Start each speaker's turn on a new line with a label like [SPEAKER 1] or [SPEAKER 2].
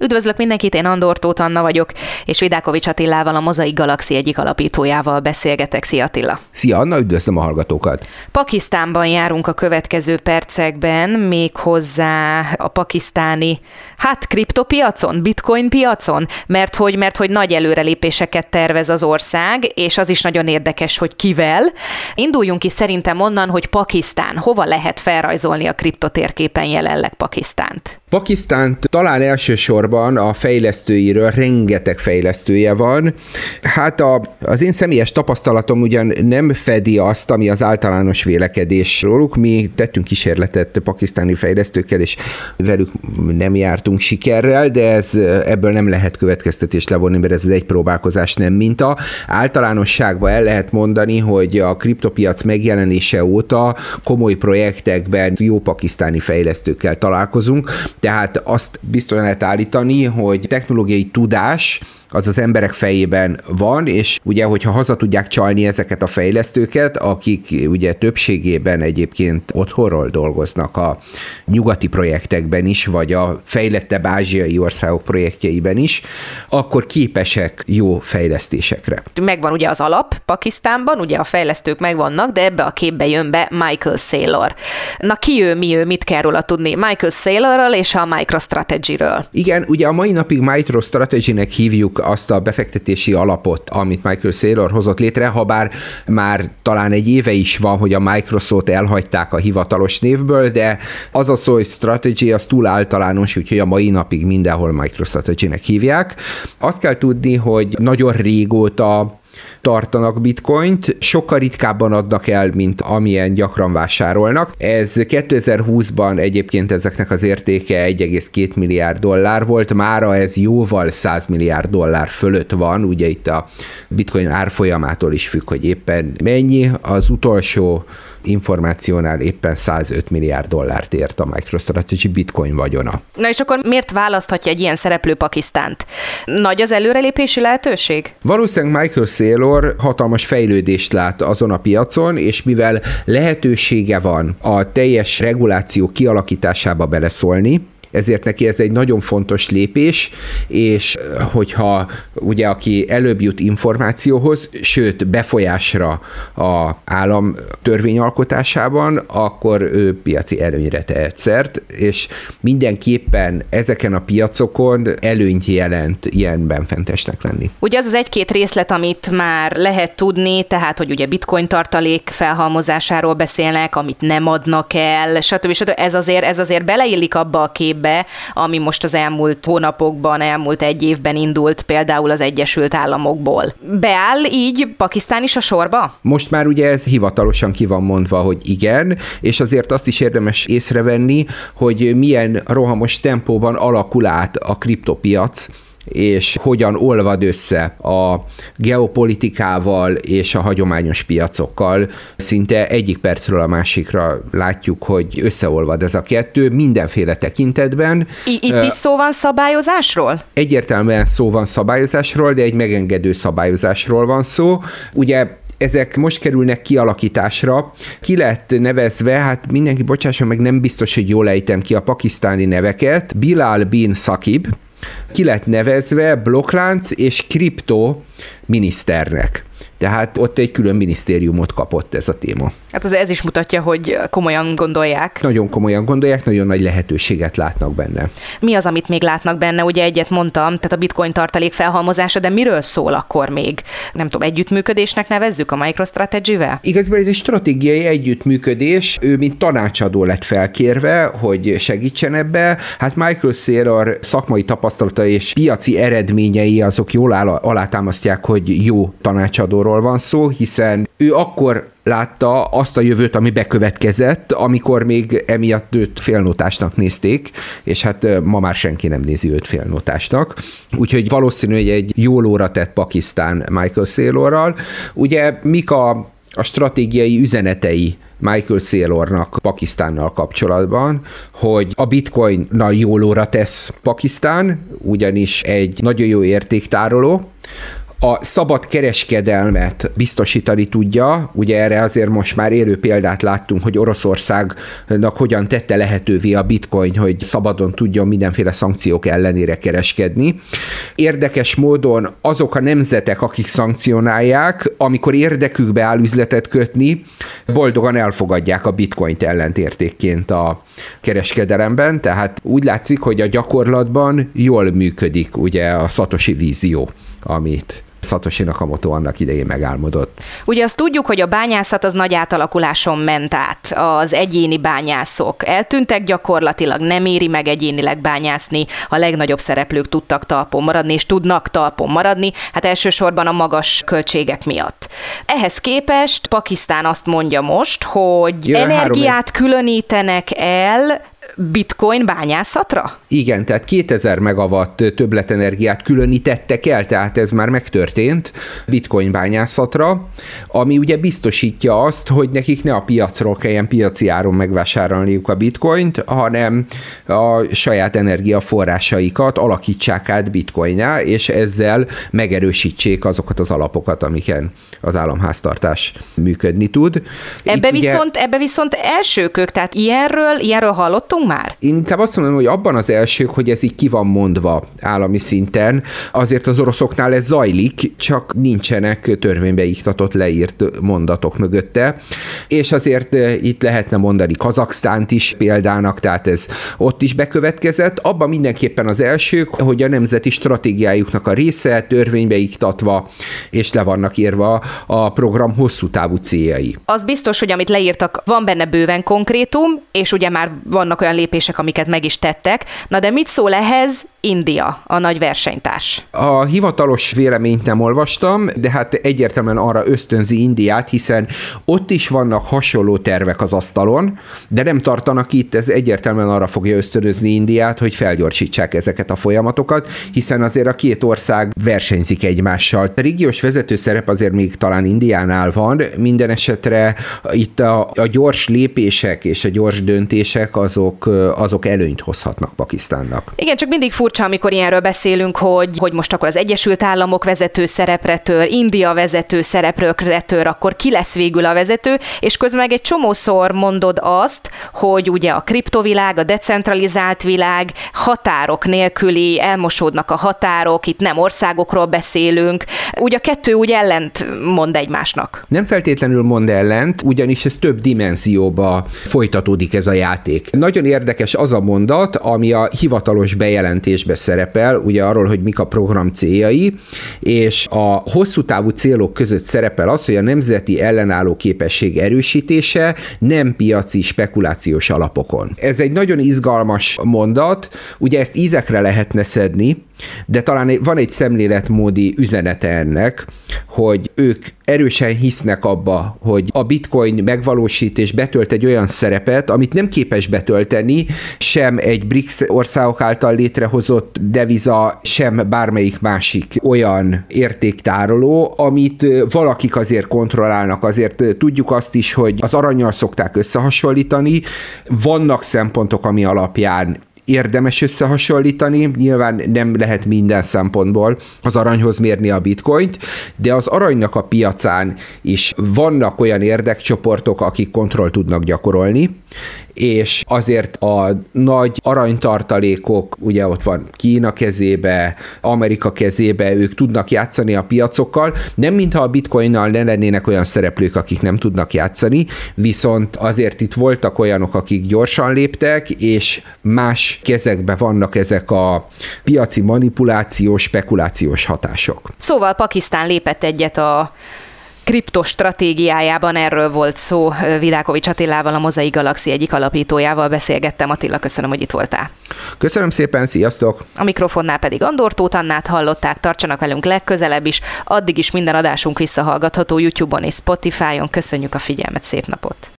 [SPEAKER 1] Üdvözlök mindenkit, én Andor Tóth Anna vagyok, és Vidákovics Attilával, a Mozaik Galaxy egyik alapítójával beszélgetek. Szia Attila!
[SPEAKER 2] Szia Anna, üdvözlöm a hallgatókat!
[SPEAKER 1] Pakisztánban járunk a következő percekben, méghozzá a pakisztáni, kriptopiacon, bitcoin piacon, mert hogy nagy előrelépéseket tervez az ország, és az is nagyon érdekes, hogy kivel. Induljunk ki szerintem onnan, hogy Pakisztán, hova lehet felrajzolni a kriptotérképen jelenleg Pakisztánt?
[SPEAKER 2] Pakisztánt talán elsősorban a fejlesztőiről rengeteg fejlesztője van. Az én személyes tapasztalatom ugyan nem fedi azt, ami az általános vélekedés róluk. Mi tettünk kísérletet pakisztáni fejlesztőkkel, és velük nem jártunk sikerrel, de ebből nem lehet következtetést levonni, mert ez egy próbálkozás, nem minta. Általánosságban el lehet mondani, hogy a kriptopiac megjelenése óta komoly projektekben jó pakisztáni fejlesztőkkel találkozunk, tehát azt biztosan lehet állítani, hogy technológiai tudás az emberek fejében van, és ugye, hogyha haza tudják csalni ezeket a fejlesztőket, akik ugye többségében egyébként otthonról dolgoznak a nyugati projektekben is, vagy a fejlettebb ázsiai országok projektjeiben is, akkor képesek jó fejlesztésekre.
[SPEAKER 1] Megvan ugye az alap Pakisztánban, ugye a fejlesztők megvannak, de ebbe a képbe jön be Michael Saylor. Na ki ő, mi ő, mit kell róla tudni? Michael Saylorról és a MicroStrategy-ről.
[SPEAKER 2] Igen, ugye a mai napig MicroStrategy-nek hívjuk azt a befektetési alapot, amit Michael Saylor hozott létre, habár már talán egy éve is van, hogy a Microsoft elhagyták a hivatalos névből, de az a szó, hogy strategy, az túl általános, úgyhogy a mai napig mindenhol MicroStrategy-nek hívják. Azt kell tudni, hogy nagyon régóta tartanak bitcoint, sokkal ritkábban adnak el, mint amilyen gyakran vásárolnak. Ez 2020-ban egyébként ezeknek az értéke 1,2 milliárd dollár volt, mára ez jóval 100 milliárd dollár fölött van, ugye itt a bitcoin árfolyamától is függ, hogy éppen mennyi. Az utolsó információnál éppen 105 milliárd dollárt ért a MicroStrategy bitcoin vagyona.
[SPEAKER 1] Na és akkor miért választhatja egy ilyen szereplő Pakisztánt? Nagy az előrelépési lehetőség?
[SPEAKER 2] Valószínűleg Michael Saylor hatalmas fejlődést lát azon a piacon, és mivel lehetősége van a teljes reguláció kialakításába beleszólni, ezért neki ez egy nagyon fontos lépés, és hogyha ugye aki előbb jut információhoz, sőt befolyásra az állam törvényalkotásában, akkor ő piaci előnyre tehet szert, és mindenképpen ezeken a piacokon előnyt jelent ilyen benfentesnek lenni.
[SPEAKER 1] Ugye az egy-két részlet, amit már lehet tudni, tehát hogy ugye bitcoin tartalék felhalmozásáról beszélnek, amit nem adnak el, stb. Ez azért beleillik abba a képbe, ami most az elmúlt hónapokban, elmúlt egy évben indult például az Egyesült Államokból. Beáll így Pakisztán is a sorba?
[SPEAKER 2] Most már ugye ez hivatalosan ki van mondva, hogy igen, és azért azt is érdemes észrevenni, hogy milyen rohamos tempóban alakul át a kriptopiac, és hogyan olvad össze a geopolitikával és a hagyományos piacokkal. Szinte egyik percről a másikra látjuk, hogy összeolvad ez a kettő mindenféle tekintetben.
[SPEAKER 1] Itt is szó van szabályozásról?
[SPEAKER 2] Egyértelműen szó van szabályozásról, de egy megengedő szabályozásról van szó. Ugye ezek most kerülnek kialakításra. Ki lett nevezve, mindenki bocsásson meg, nem biztos, hogy jól ejtem ki a pakisztáni neveket, Bilal bin Saqib, ki lett nevezve blokklánc és kripto miniszternek. Tehát ott egy külön minisztériumot kapott ez a téma.
[SPEAKER 1] Hát ez is mutatja, hogy komolyan gondolják.
[SPEAKER 2] Nagyon komolyan gondolják, nagyon nagy lehetőséget látnak benne.
[SPEAKER 1] Mi az, amit még látnak benne? Ugye egyet mondtam, tehát a bitcoin tartalék felhalmozása, de miről szól akkor még? Nem tudom, együttműködésnek nevezzük a MicroStrategy-vel?
[SPEAKER 2] Igazából ez egy stratégiai együttműködés. Ő mint tanácsadó lett felkérve, hogy segítsen ebbe. Michael Saylor szakmai tapasztalata és piaci eredményei azok jól alátámasztják, hogy jó tanácsadóról van szó, hiszen ő akkor látta azt a jövőt, ami bekövetkezett, amikor még emiatt őt félnotásnak nézték, és ma már senki nem nézi őt félnotásnak. Úgyhogy valószínű, hogy egy jó lóra tett Pakisztán Michael Saylorral. Ugye mik a stratégiai üzenetei Michael Saylornak Pakisztánnal kapcsolatban, hogy a bitcoinnal jól óra tesz Pakisztán, ugyanis egy nagyon jó értéktároló, a szabad kereskedelmet biztosítani tudja. Ugye erre azért most már élő példát láttunk, hogy Oroszországnak hogyan tette lehetővé a bitcoin, hogy szabadon tudjon mindenféle szankciók ellenére kereskedni. Érdekes módon azok a nemzetek, akik szankcionálják, amikor érdekükbe áll üzletet kötni, boldogan elfogadják a bitcoint ellentértékként a kereskedelemben, tehát úgy látszik, hogy a gyakorlatban jól működik ugye a Satoshi vízió, amit Satoshi Nakamoto annak idején megálmodott.
[SPEAKER 1] Ugye azt tudjuk, hogy a bányászat az nagy átalakuláson ment át. Az egyéni bányászok eltűntek gyakorlatilag, nem éri meg egyénileg bányászni. A legnagyobb szereplők tudtak talpon maradni, és tudnak talpon maradni, hát elsősorban a magas költségek miatt. Ehhez képest Pakisztán azt mondja most, hogy energiát különítenek el bitcoin bányászatra?
[SPEAKER 2] Igen, tehát 2000 megawatt többletenergiát különítettek el, tehát ez már megtörtént bitcoin bányászatra, ami ugye biztosítja azt, hogy nekik ne a piacról kelljen piaci áron megvásárolniuk a bitcoint, hanem a saját energiaforrásaikat alakítsák át bitcoinná, és ezzel megerősítsék azokat az alapokat, amiken az államháztartás működni tud.
[SPEAKER 1] Ebbe viszont elsőkök, tehát ilyenről hallottunk már?
[SPEAKER 2] Én inkább azt mondom, hogy abban az elsők, hogy ez így ki van mondva állami szinten, azért az oroszoknál ez zajlik, csak nincsenek törvénybe iktatott, leírt mondatok mögötte, és azért itt lehetne mondani Kazaksztánt is példának, tehát ez ott is bekövetkezett. Abban mindenképpen az elsők, hogy a nemzeti stratégiájuknak a része törvénybe iktatva, és le vannak írva a program hosszú távú céljai.
[SPEAKER 1] Az biztos, hogy amit leírtak, van benne bőven konkrétum, és ugye már vannak olyan lépések, amiket meg is tettek. Na de mit szól ehhez India, a nagy versenytárs?
[SPEAKER 2] A hivatalos véleményt nem olvastam, de hát egyértelműen arra ösztönzi Indiát, hiszen ott is vannak hasonló tervek az asztalon, de nem tartanak itt, ez egyértelműen arra fogja ösztönözni Indiát, hogy felgyorsítsák ezeket a folyamatokat, hiszen azért a két ország versenyzik egymással. A régiós vezető szerep azért még talán Indiánál van, minden esetre itt a gyors lépések és a gyors döntések azok előnyt hozhatnak Pakisztánnak.
[SPEAKER 1] Igen, csak mindig furcsa, amikor ilyenről beszélünk, hogy most akkor az Egyesült Államok vezető szerepre tör, India vezető szerepre tör, akkor ki lesz végül a vezető, és közben meg egy csomószor mondod azt, hogy ugye a kriptovilág, a decentralizált világ határok nélküli, elmosódnak a határok, itt nem országokról beszélünk. Ugye a kettő úgy ellent mond egymásnak.
[SPEAKER 2] Nem feltétlenül mond ellent, ugyanis ez több dimenzióba folytatódik ez a játék. Nagyon érdekes az a mondat, ami a hivatalos bejelentésbe szerepel, ugye arról, hogy mik a program céljai, és a hosszú távú célok között szerepel az, hogy a nemzeti ellenálló képesség erősítése nem piaci spekulációs alapokon. Ez egy nagyon izgalmas mondat, ugye ezt ízekre lehetne szedni, de talán van egy szemléletmódi üzenete ennek, hogy ők erősen hisznek abba, hogy a bitcoin megvalósít és betölt egy olyan szerepet, amit nem képes betölteni sem egy BRICS országok által létrehozott deviza, sem bármelyik másik olyan értéktároló, amit valakik azért kontrollálnak. Azért tudjuk azt is, hogy az arannyal szokták összehasonlítani. Vannak szempontok, ami alapján érdemes összehasonlítani, nyilván nem lehet minden szempontból az aranyhoz mérni a bitcoint, de az aranynak a piacán is vannak olyan érdekcsoportok, akik kontroll tudnak gyakorolni, és azért a nagy aranytartalékok, ugye ott van Kína kezébe, Amerika kezébe, ők tudnak játszani a piacokkal, nem mintha a bitcoinnal ne lennének olyan szereplők, akik nem tudnak játszani, viszont azért itt voltak olyanok, akik gyorsan léptek, és más kezekben vannak ezek a piaci manipulációs, spekulációs hatások.
[SPEAKER 1] Szóval Pakisztán lépett egyet a kriptostratégiájában, erről volt szó. Vilákovics Attilával, a Mozaik Galaxy egyik alapítójával beszélgettem. Attila, köszönöm, hogy itt voltál.
[SPEAKER 2] Köszönöm szépen, sziasztok!
[SPEAKER 1] A mikrofonnál pedig Andor Tóth Annát hallották, tartsanak velünk legközelebb is, addig is minden adásunk visszahallgatható YouTube-on és Spotify-on. Köszönjük a figyelmet, szép napot!